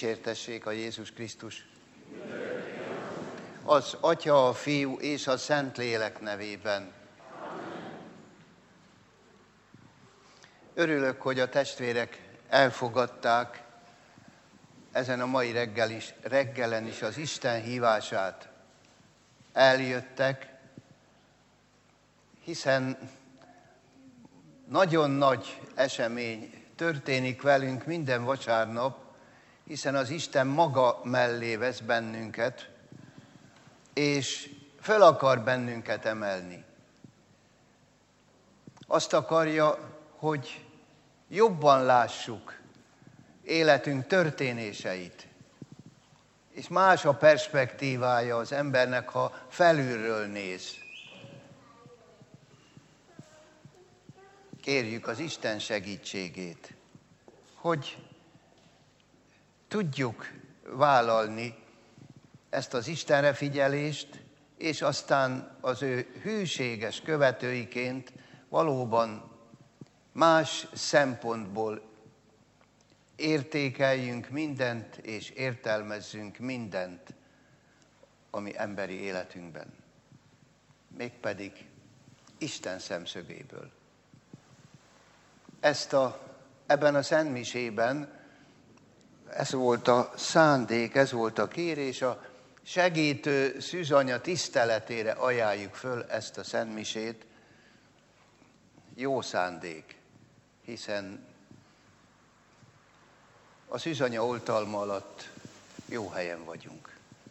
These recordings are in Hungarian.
Dicsértessék a Jézus Krisztus! Az Atya, a Fiú és a Szentlélek nevében. Örülök, hogy a testvérek elfogadták ezen a mai reggelen is az Isten hívását. Eljöttek, hiszen nagyon nagy esemény történik velünk minden vasárnap, hiszen az Isten maga mellé vesz bennünket, és föl akar bennünket emelni. Azt akarja, hogy jobban lássuk életünk történéseit, és más a perspektívája az embernek, ha felülről néz. Kérjük az Isten segítségét, hogy tudjuk vállalni ezt az Istenre figyelést, és aztán az ő hűséges követőiként valóban más szempontból értékeljünk mindent, és értelmezzünk mindent, ami emberi életünkben. Mégpedig Isten szemszögéből. Ebben a szentmisében ez volt a szándék, ez volt a kérés, a segítő szűzanya tiszteletére ajánljuk föl ezt a szentmisét. Jó szándék, hiszen a szűzanya oltalma alatt jó helyen vagyunk.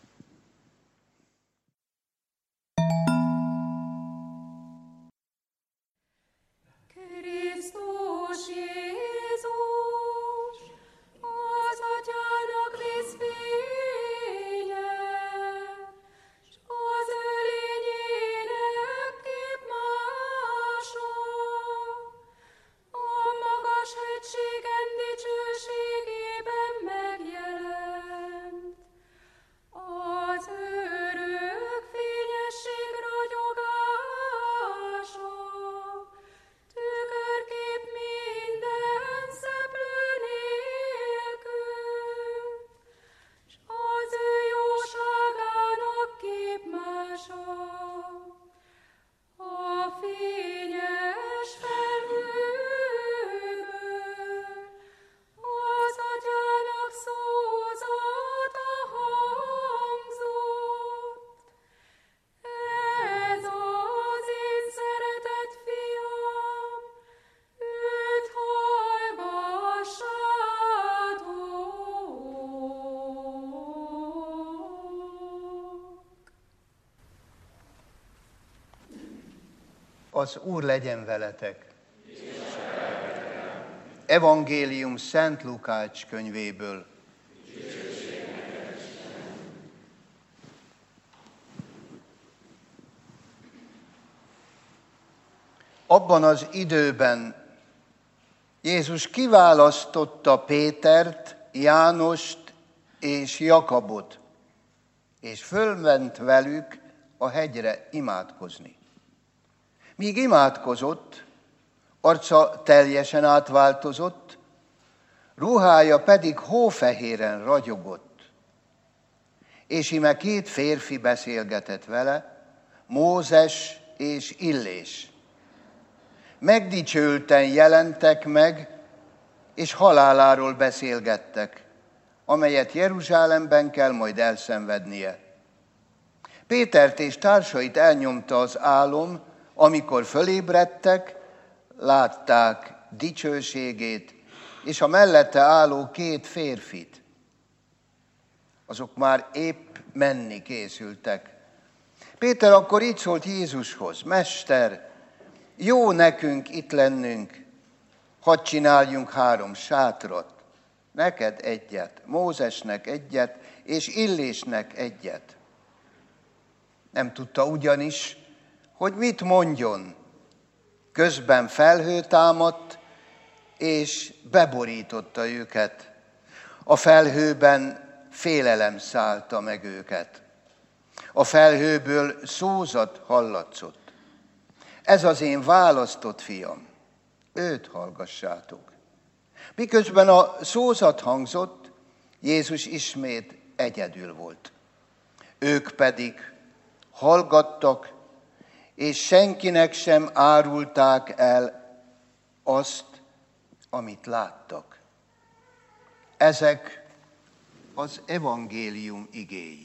Az Úr legyen veletek! Evangélium Szent Lukács könyvéből. Abban az időben Jézus kiválasztotta Pétert, Jánost és Jakabot, és fölment velük a hegyre imádkozni. Míg imádkozott, arca teljesen átváltozott, ruhája pedig hófehéren ragyogott. És íme két férfi beszélgetett vele, Mózes és Illés. Megdicsőlten jelentek meg, és haláláról beszélgettek, amelyet Jeruzsálemben kell majd elszenvednie. Pétert és társait elnyomta az álom, amikor fölébredtek, látták dicsőségét, és a mellette álló két férfit. Azok már épp menni készültek. Péter akkor így szólt Jézushoz: Mester, jó nekünk itt lennünk, hadd csináljunk 3 sátrat, neked egyet, Mózesnek egyet, és Illésnek egyet. Nem tudta ugyanis, hogy mit mondjon. Közben felhő támadt, és beborította őket. A felhőben félelem szállta meg őket. A felhőből szózat hallatszott. Ez az én választott fiam, őt hallgassátok. Miközben a szózat hangzott, Jézus ismét egyedül volt. Ők pedig hallgattak, és senkinek sem árulták el azt, amit láttak. Ezek az evangélium igéi.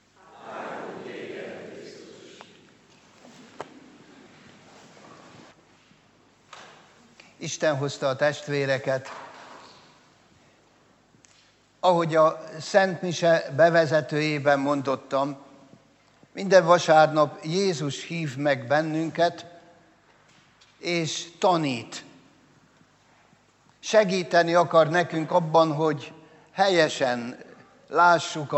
Isten hozta a testvéreket. Ahogy a Szent Mise bevezetőjében mondottam, minden vasárnap Jézus hív meg bennünket, és tanít. Segíteni akar nekünk abban, hogy helyesen lássuk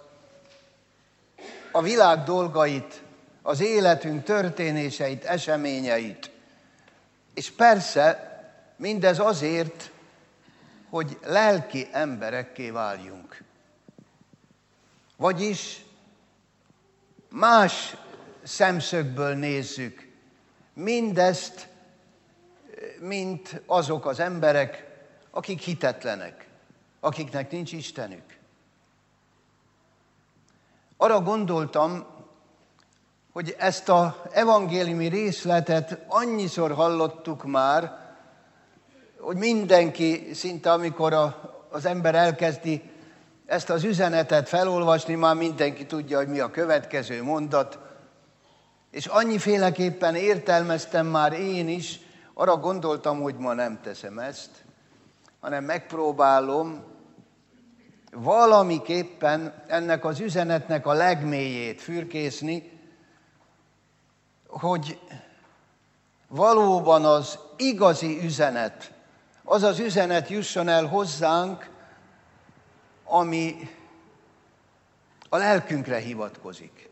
a világ dolgait, az életünk történéseit, eseményeit. És persze mindez azért, hogy lelki emberekké váljunk. Vagyis más szemszögből nézzük mindezt, mint azok az emberek, akik hitetlenek, akiknek nincs Istenük. Arra gondoltam, hogy ezt az evangéliumi részletet annyiszor hallottuk már, hogy mindenki szinte, amikor az ember elkezdi ezt az üzenetet felolvasni, már mindenki tudja, hogy mi a következő mondat. És annyiféleképpen értelmeztem már én is, arra gondoltam, hogy ma nem teszem ezt, hanem megpróbálom valamiképpen ennek az üzenetnek a legmélyét fürkészni, hogy valóban az igazi üzenet, az az üzenet jusson el hozzánk, ami a lelkünkre hivatkozik.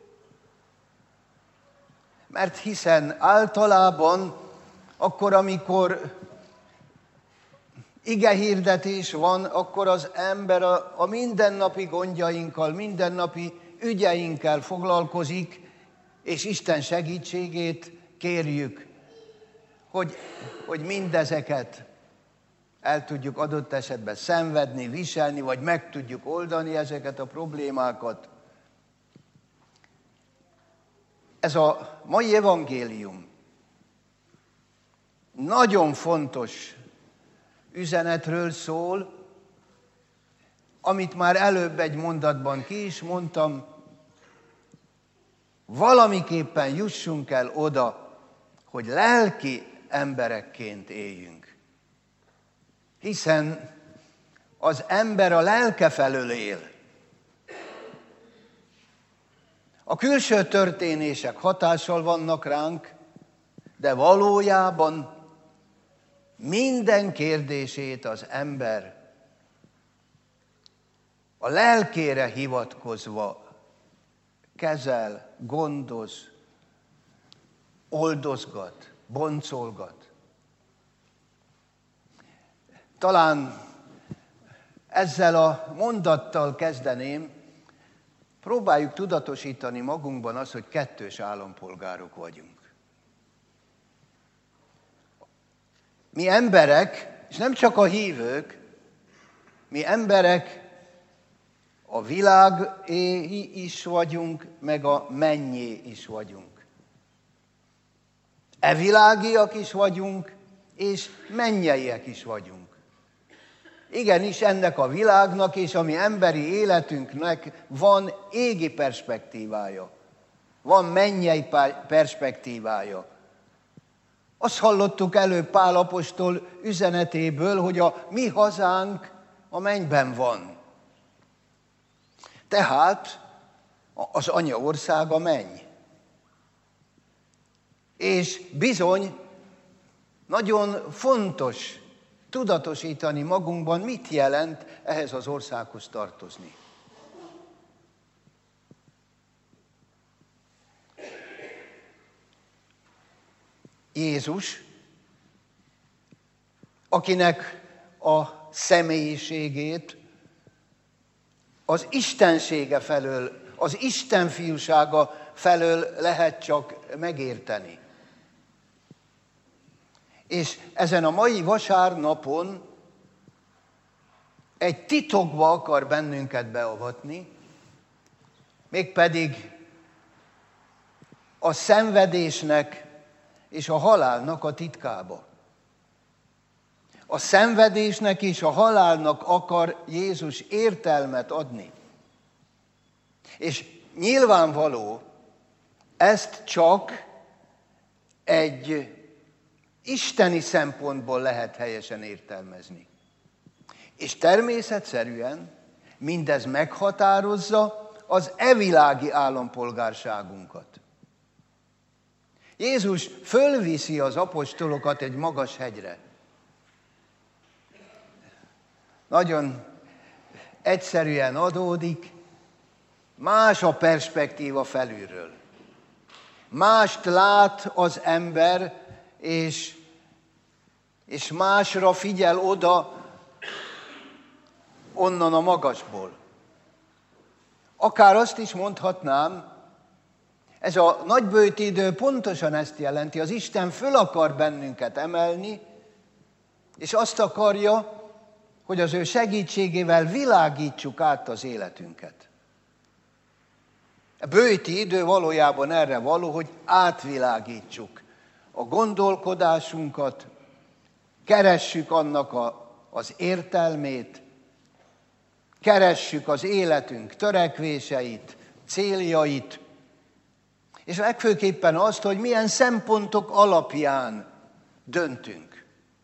Mert hiszen általában akkor, amikor igehirdetés van, akkor az ember a mindennapi gondjainkkal, mindennapi ügyeinkkel foglalkozik, és Isten segítségét kérjük, hogy mindezeket el tudjuk adott esetben szenvedni, viselni, vagy meg tudjuk oldani ezeket a problémákat. Ez a mai evangélium nagyon fontos üzenetről szól, amit már előbb egy mondatban ki is mondtam, valamiképpen jussunk el oda, hogy lelki emberekként éljünk. Hiszen az ember a lelke felől él. A külső történések hatással vannak ránk, de valójában minden kérdését az ember a lelkére hivatkozva kezel, gondoz, oldozgat, boncolgat. Talán ezzel a mondattal kezdeném, próbáljuk tudatosítani magunkban azt, hogy kettős állampolgárok vagyunk. Mi emberek, és nem csak a hívők, mi emberek a világé is vagyunk, meg a mennyé is vagyunk. E világiak is vagyunk, és mennyeiek is vagyunk. Igenis, ennek a világnak és a mi emberi életünknek van égi perspektívája, van mennyei perspektívája. Azt hallottuk előbb Pál apostol üzenetéből, hogy a mi hazánk a mennyben van. Tehát az anyaország a menny. És bizony nagyon fontos tudatosítani magunkban, mit jelent ehhez az országhoz tartozni. Jézus, akinek a személyiségét az istensége felől, az Isten fiúsága felől lehet csak megérteni. És ezen a mai vasárnapon egy titokba akar bennünket beavatni, mégpedig a szenvedésnek és a halálnak a titkába. A szenvedésnek és a halálnak akar Jézus értelmet adni. És nyilvánvaló, ezt csak egy isteni szempontból lehet helyesen értelmezni. És természetszerűen mindez meghatározza az evilági állampolgárságunkat. Jézus fölviszi az apostolokat egy magas hegyre. Nagyon egyszerűen adódik, más a perspektíva felülről. Mást lát az ember, és másra figyel oda onnan a magasból. Akár azt is mondhatnám, ez a nagyböjti idő pontosan ezt jelenti, az Isten föl akar bennünket emelni, és azt akarja, hogy az ő segítségével világítsuk át az életünket. A böjti idő valójában erre való, hogy átvilágítsuk a gondolkodásunkat, keressük annak az értelmét, keressük az életünk törekvéseit, céljait, és legfőképpen azt, hogy milyen szempontok alapján döntünk.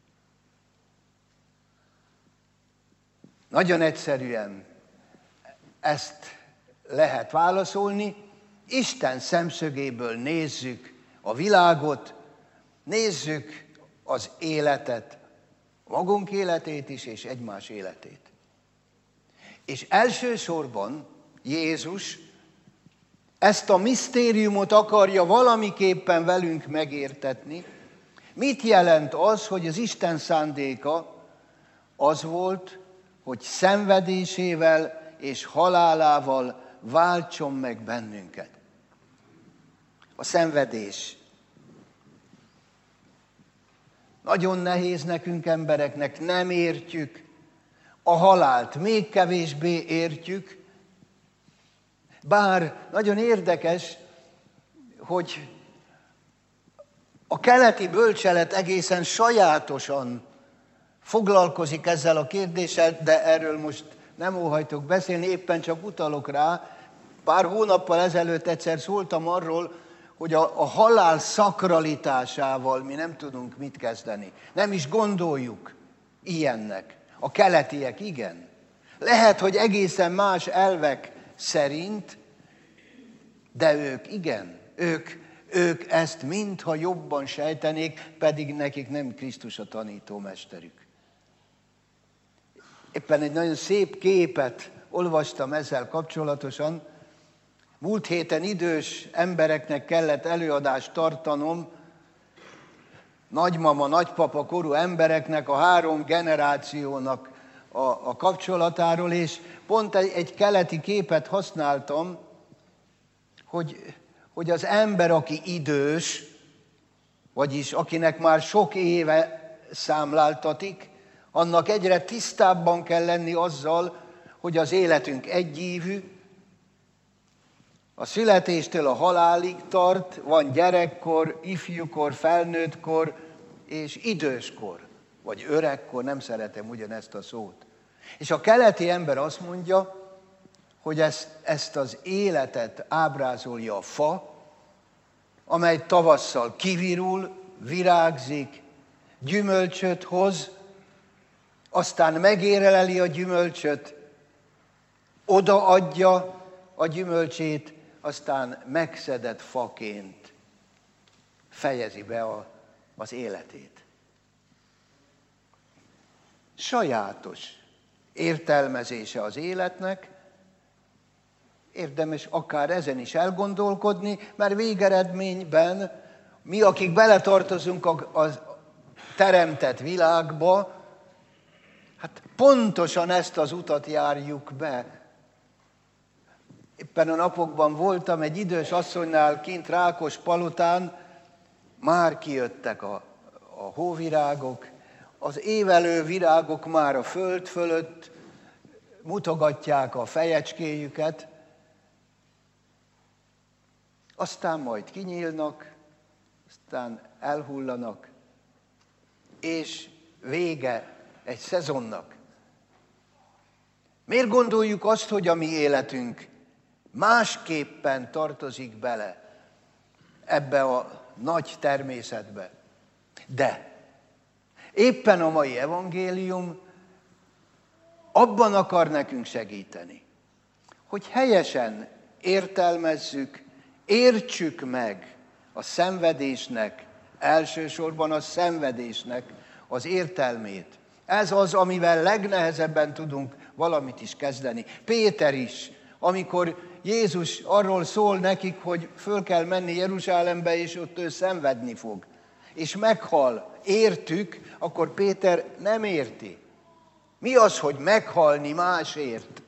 Nagyon egyszerűen ezt lehet válaszolni, Isten szemszögéből nézzük a világot, nézzük az életet, magunk életét is, és egymás életét. És elsősorban Jézus ezt a misztériumot akarja valamiképpen velünk megértetni. Mit jelent az, hogy az Isten szándéka az volt, hogy szenvedésével és halálával váltson meg bennünket? A szenvedés. Nagyon nehéz nekünk embereknek, nem értjük. A halált még kevésbé értjük. Bár nagyon érdekes, hogy a keleti bölcselet egészen sajátosan foglalkozik ezzel a kérdéssel, de erről most nem óhajtok beszélni, éppen csak utalok rá. Pár hónappal ezelőtt egyszer szóltam arról, hogy a halál szakralitásával mi nem tudunk mit kezdeni. Nem is gondoljuk ilyennek. A keletiek igen. Lehet, hogy egészen más elvek szerint, de ők igen. Ők ezt mintha jobban sejtenék, pedig nekik nem Krisztus a tanítómesterük. Éppen egy nagyon szép képet olvastam ezzel kapcsolatosan. Múlt héten idős embereknek kellett előadást tartanom, nagymama, nagypapa korú embereknek, a 3 generációnak a kapcsolatáról, és pont egy keleti képet használtam, hogy az ember, aki idős, vagyis akinek már sok éve számláltatik, annak egyre tisztábban kell lenni azzal, hogy az életünk egyívű, a születéstől a halálig tart, van gyerekkor, ifjúkor, felnőttkor és időskor, vagy öregkor, nem szeretem ugyanezt a szót. És a keleti ember azt mondja, hogy ezt az életet ábrázolja a fa, amely tavasszal kivirul, virágzik, gyümölcsöt hoz, aztán megéreleli a gyümölcsöt, odaadja a gyümölcsét, aztán megszedett faként fejezi be az életét. Sajátos értelmezése az életnek, érdemes akár ezen is elgondolkodni, mert végeredményben mi, akik beletartozunk a teremtett világba, hát pontosan ezt az utat járjuk be. Éppen a napokban voltam egy idős asszonynál kint Rákospalotán, már kijöttek a hóvirágok, az évelő virágok már a föld fölött mutogatják a fejecskéjüket, aztán majd kinyílnak, aztán elhullanak, és vége egy szezonnak. Miért gondoljuk azt, hogy a mi életünk másképpen tartozik bele ebbe a nagy természetbe? De éppen a mai evangélium abban akar nekünk segíteni, hogy helyesen értelmezzük, értsük meg a szenvedésnek, elsősorban a szenvedésnek az értelmét. Ez az, amivel legnehezebben tudunk valamit is kezdeni. Péter is, amikor Jézus arról szól nekik, hogy föl kell menni Jeruzsálembe, és ott ő szenvedni fog, és meghal, értük, akkor Péter nem érti. Mi az, hogy meghalni másért?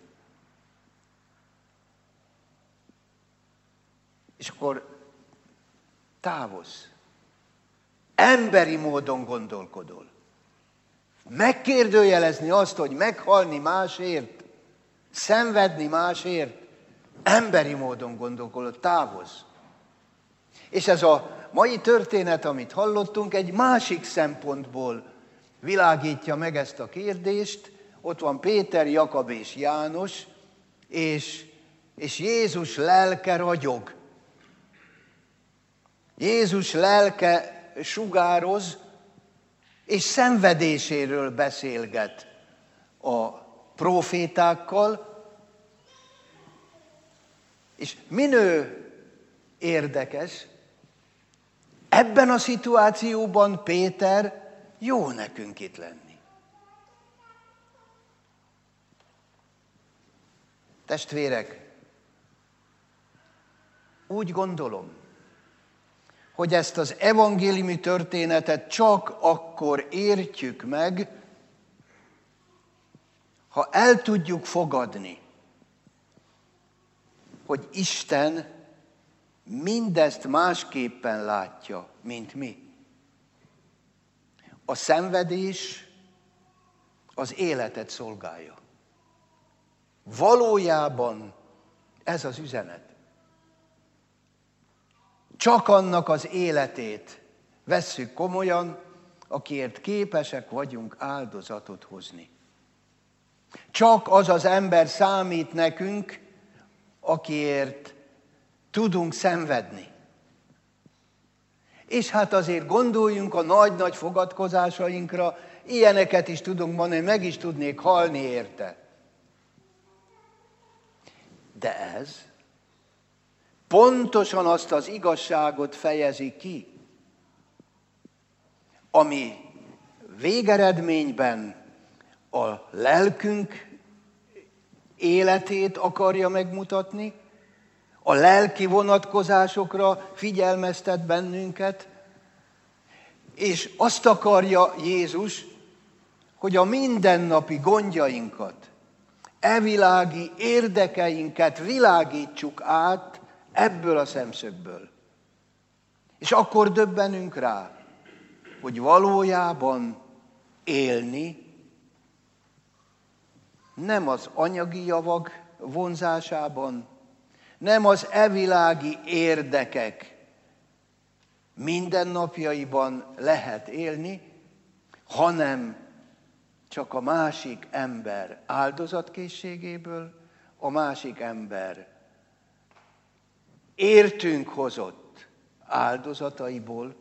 És akkor távozz. Emberi módon gondolkodol. Megkérdőjelezni azt, hogy meghalni másért, szenvedni másért, emberi módon gondolkodol, távozz. És ez a mai történet, amit hallottunk, egy másik szempontból világítja meg ezt a kérdést. Ott van Péter, Jakab és János, és Jézus lelke ragyog. Jézus lelke sugároz, és szenvedéséről beszélget a prófétákkal, és minő érdekes, ebben a szituációban Péter, jó nekünk itt lenni. Testvérek, úgy gondolom, hogy ezt az evangéliumi történetet csak akkor értjük meg, ha el tudjuk fogadni, hogy Isten mindezt másképpen látja, mint mi. A szenvedés az életet szolgálja. Valójában ez az üzenet. Csak annak az életét vesszük komolyan, akiért képesek vagyunk áldozatot hozni. Csak az az ember számít nekünk, akiért tudunk szenvedni. És hát azért gondoljunk a nagy-nagy fogadkozásainkra, ilyeneket is tudunk mondani, meg is tudnék halni érte. De ez pontosan azt az igazságot fejezi ki, ami végeredményben a lelkünk életét akarja megmutatni, a lelki vonatkozásokra figyelmeztet bennünket, és azt akarja Jézus, hogy a mindennapi gondjainkat, evilági érdekeinket világítsuk át ebből a szemszögből. És akkor döbbenünk rá, hogy valójában élni nem az anyagi javak vonzásában, nem az evilági érdekek mindennapjaiban lehet élni, hanem csak a másik ember áldozatkészségéből, a másik ember értünk hozott áldozataiból,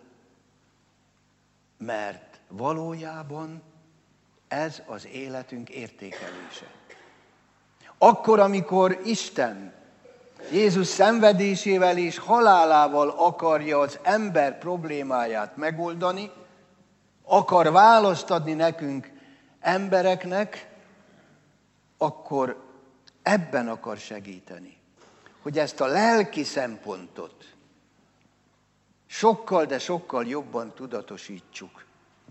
mert valójában ez az életünk értékelése. Akkor, amikor Isten Jézus szenvedésével és halálával akarja az ember problémáját megoldani, akar választ adni nekünk, embereknek, akkor ebben akar segíteni, hogy ezt a lelki szempontot sokkal, de sokkal jobban tudatosítsuk.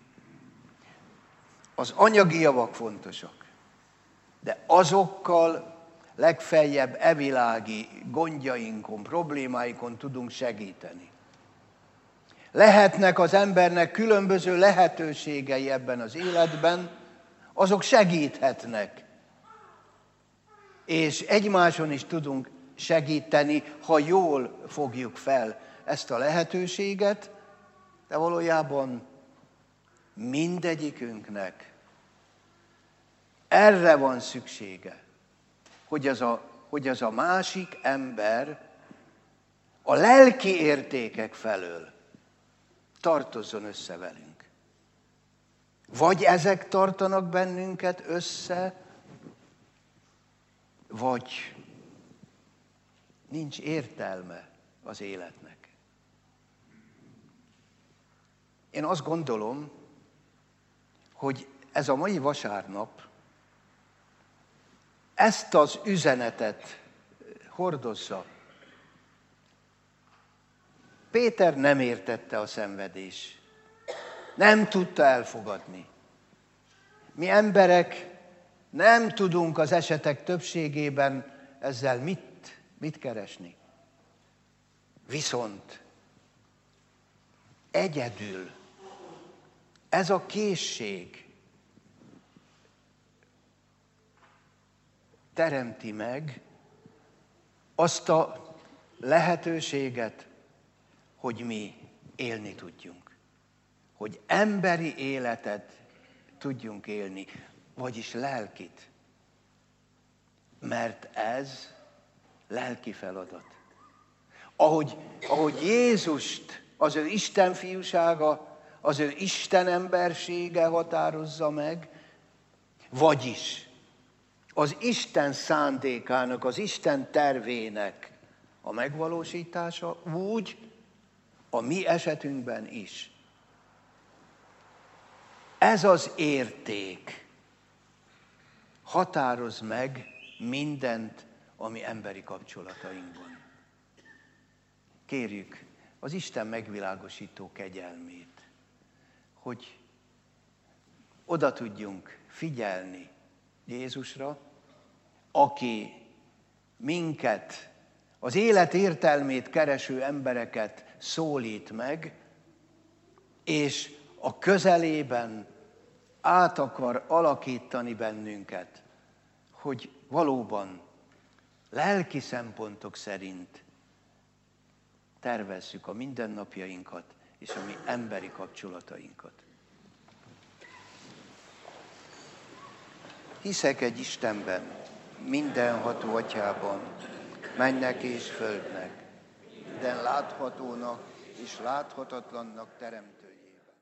Az anyagi javak fontosak, de azokkal legfeljebb evilági gondjainkon, problémáikon tudunk segíteni. Lehetnek az embernek különböző lehetőségei ebben az életben, azok segíthetnek és egymáson is tudunk segíteni, ha jól fogjuk fel ezt a lehetőséget, de valójában mindegyikünknek erre van szüksége, hogy az a másik ember a lelki értékek felől tartozzon össze velünk. Vagy ezek tartanak bennünket össze, vagy nincs értelme az életnek. Én azt gondolom, hogy ez a mai vasárnap ezt az üzenetet hordozza. Péter nem értette a szenvedés. Nem tudta elfogadni. Mi emberek nem tudunk az esetek többségében ezzel mit keresni. Viszont egyedül ez a készség teremti meg azt a lehetőséget, hogy mi élni tudjunk. Hogy emberi életet tudjunk élni, vagyis lelkit. Mert ez lelki feladat. Ahogy Jézust az ő Isten fiúsága, az ő Isten embersége határozza meg, vagyis az Isten szándékának, az Isten tervének a megvalósítása úgy, a mi esetünkben is. Ez az érték határoz meg mindent a mi emberi kapcsolatainkban. Kérjük az Isten megvilágosító kegyelmét, hogy oda tudjunk figyelni Jézusra, aki minket, az élet értelmét kereső embereket szólít meg, és a közelében át akar alakítani bennünket, hogy valóban lelki szempontok szerint tervezzük a mindennapjainkat és a mi emberi kapcsolatainkat. Hiszek egy Istenben, mindenható Atyában, mennek és földnek, minden láthatónak és láthatatlannak teremtőjében.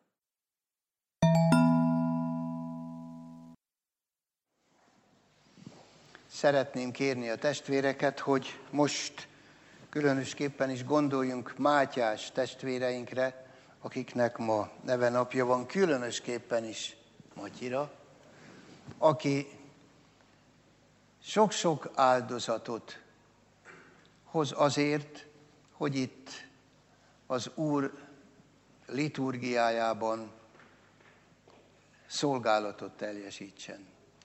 Szeretném kérni a testvéreket, hogy most különösképpen is gondoljunk Mátyás testvéreinkre, akiknek ma nevenapja van, különösképpen is Matyira, aki sok-sok áldozatot hoz azért, hogy itt az Úr liturgiájában szolgálatot teljesítsen.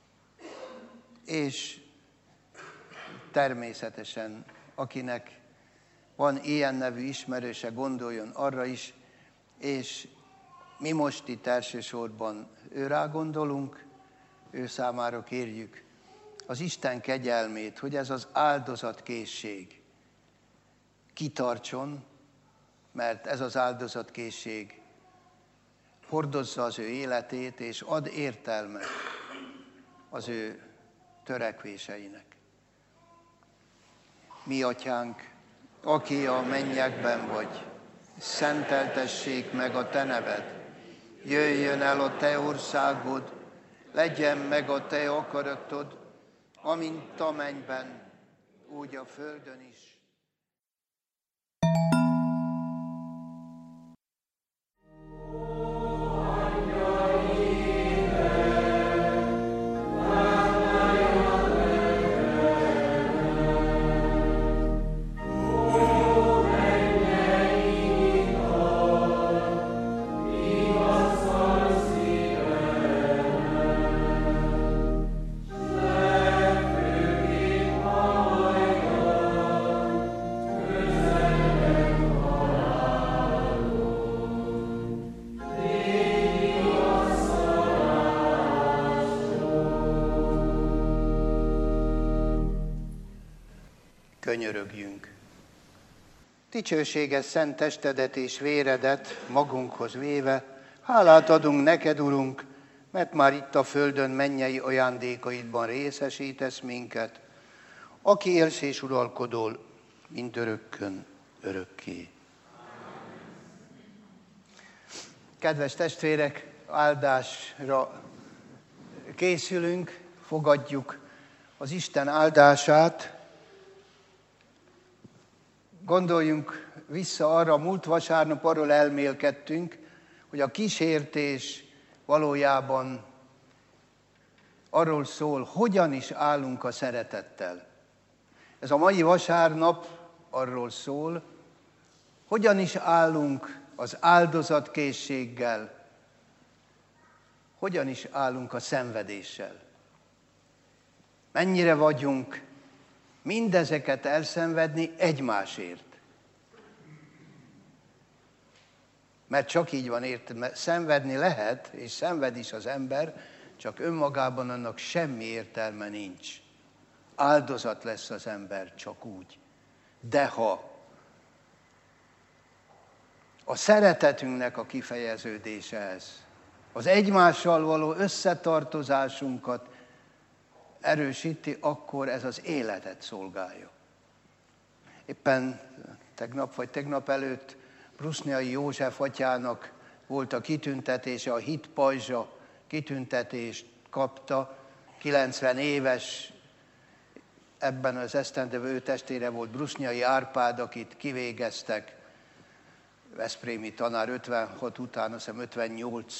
És természetesen, akinek van ilyen nevű ismerőse, gondoljon arra is, és mi most itt elsősorban őrá gondolunk, ő számára kérjük az Isten kegyelmét, hogy ez az áldozatkészség kitartson, mert ez az áldozatkészség hordozza az ő életét, és ad értelmet az ő törekvéseinek. Mi Atyánk, aki a mennyekben vagy, szenteltessék meg a te neved, jöjjön el a te országod, legyen meg a te akaratod, amint a mennyben, úgy a földön is. könyörögjünk. Dicsőséges szent testedet és véredet magunkhoz véve, hálát adunk neked, Urunk, mert már itt a földön mennyei ajándékaidban részesítesz minket, aki élsz és uralkodol mindörökkön örökké. Kedves testvérek, áldásra készülünk, fogadjuk az Isten áldását. Gondoljunk vissza arra, múlt vasárnap arról elmélkedtünk, hogy a kísértés valójában arról szól, hogyan is állunk a szeretettel. Ez a mai vasárnap arról szól, hogyan is állunk az áldozatkészséggel, hogyan is állunk a szenvedéssel. Mennyire vagyunk mindezeket elszenvedni egymásért. Mert csak így van értelme. Szenvedni lehet, és szenved is az ember, csak önmagában annak semmi értelme nincs. Áldozat lesz az ember csak úgy. De ha a szeretetünknek a kifejeződése ez, az egymással való összetartozásunkat erősíti, akkor ez az életet szolgálja. Éppen tegnap előtt Brusnyai József atyának volt a kitüntetése, a hitpajzsa kitüntetést kapta, 90 éves, ebben az esztendőben ő testvére volt Brusnyai Árpád, akit kivégeztek, veszprémi tanár 56 után, azt hiszem 58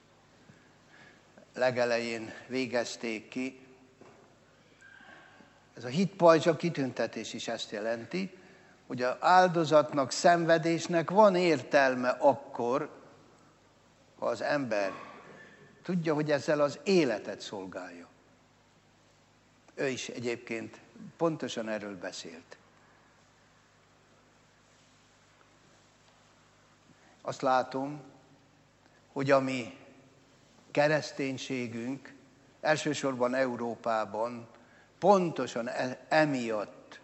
legelején végezték ki. Ez a hitpajzsa kitüntetés is ezt jelenti, hogy az áldozatnak, szenvedésnek van értelme akkor, ha az ember tudja, hogy ezzel az életet szolgálja. Ő is egyébként pontosan erről beszélt. Azt látom, hogy a mi kereszténységünk elsősorban Európában pontosan emiatt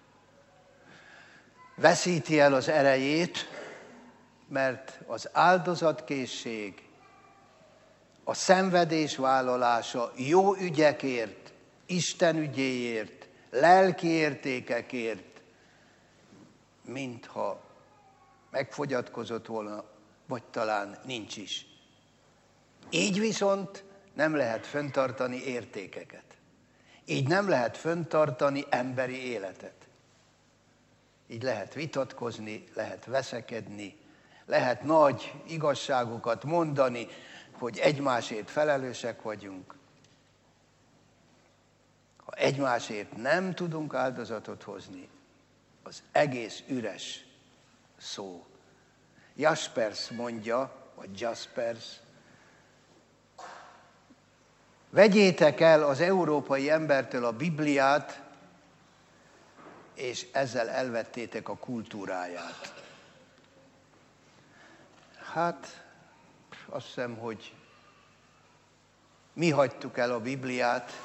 veszíti el az erejét, mert az áldozatkészség, a szenvedés vállalása jó ügyekért, Isten ügyéért, lelki értékekért, mintha megfogyatkozott volna, vagy talán nincs is. Így viszont nem lehet fenntartani értékeket. Így nem lehet fenntartani emberi életet. Így lehet vitatkozni, lehet veszekedni, lehet nagy igazságokat mondani, hogy egymásért felelősek vagyunk. Ha egymásért nem tudunk áldozatot hozni, az egész üres szó. Jaspers mondja, vagy Jaspers, vegyétek el az európai embertől a Bibliát, és ezzel elvettétek a kultúráját. Hát, azt hiszem, hogy mi hagytuk el a Bibliát,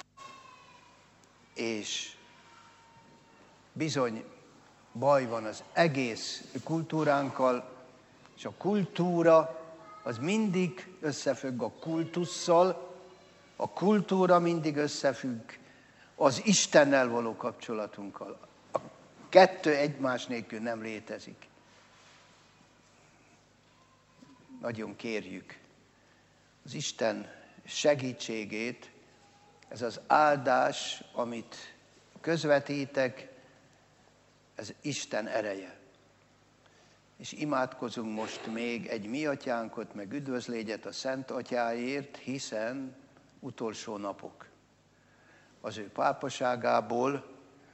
és bizony baj van az egész kultúránkkal, és a kultúra az mindig összefügg a kultusszal, a kultúra mindig összefügg az Istennel való kapcsolatunkkal. A kettő egymás nélkül nem létezik. Nagyon kérjük az Isten segítségét, ez az áldás, amit közvetítek, ez Isten ereje. És imádkozunk most még egy mi atyánkot, meg üdvözlégyet a Szent Atyáért, hiszen utolsó napok. Az ő pápaságából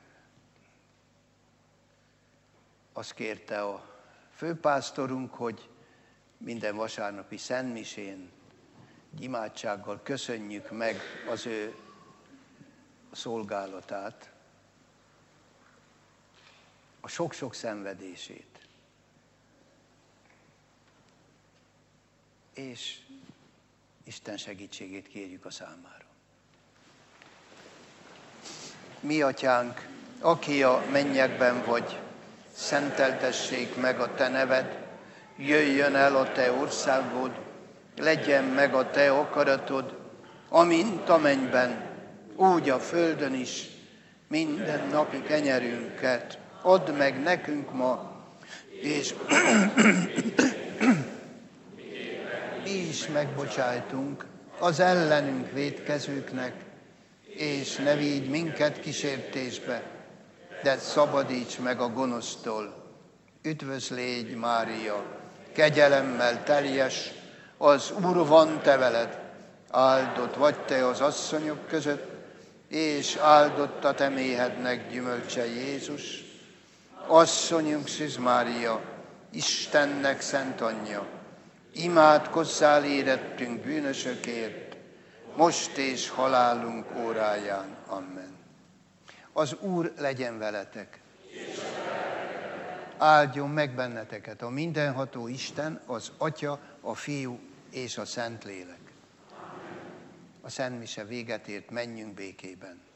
azt kérte a főpásztorunk, hogy minden vasárnapi szentmisén imádsággal köszönjük meg az ő szolgálatát, a sok-sok szenvedését. És Isten segítségét kérjük a számára. Mi atyánk, aki a mennyekben vagy, szenteltessék meg a te neved, jöjjön el a te országod, legyen meg a te akaratod, amint a mennyben, úgy a földön is. Minden napi kenyerünket add meg nekünk ma, és mi is megbocsájtunk az ellenünk vétkezőknek, és ne vigy minket kísértésbe, de szabadíts meg a gonosztól. Üdvös légy, Mária, kegyelemmel teljes, az Úr van te veled, áldott vagy te az asszonyok között, és áldott a te méhednek gyümölcse Jézus. Asszonyunk Szűz Mária, Istennek szent anyja, imádkozzál érettünk bűnösökért, most és halálunk óráján. Amen. Az Úr legyen veletek. Áldjon meg benneteket a mindenható Isten, az Atya, a Fiú és a Szentlélek. A Szent Mise véget ért, menjünk békében.